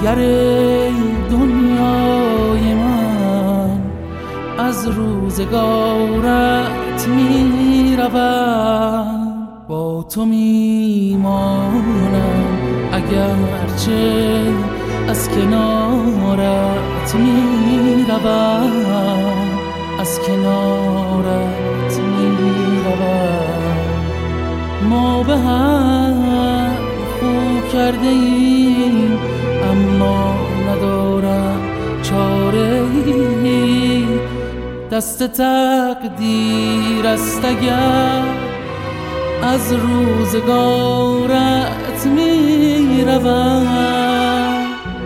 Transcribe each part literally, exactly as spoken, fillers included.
دیگر دنیای من از روزگارت می روم، با تو می مانم اگرچه از کنارت می روم، از کنارت می روم. ما به هم خو کرده ایم اما ندارم چاره ای، دست تقدیر است اگر از روزگارت می روم.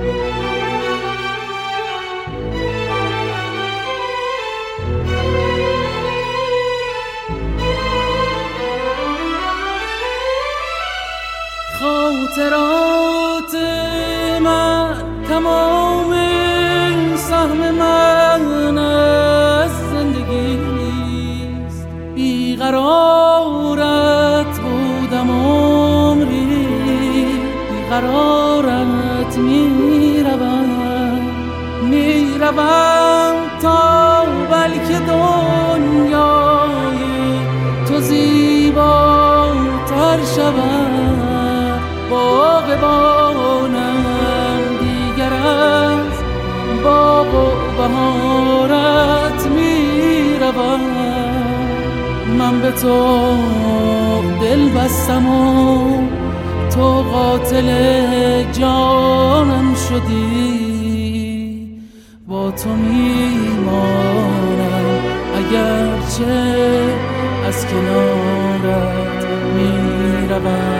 خاطرات من تمام سهم من از زندگیست، بیقرارت بودم عمری، بیقرارت میروم میروم تا بلکه دنیای تو زیباتر شود، باغبانم دیگر از باغ و بهارت میروم. من به تو دل بستم و تو قاتل جانم شدی، با تو میمانم اگرچه از کنارت میروم.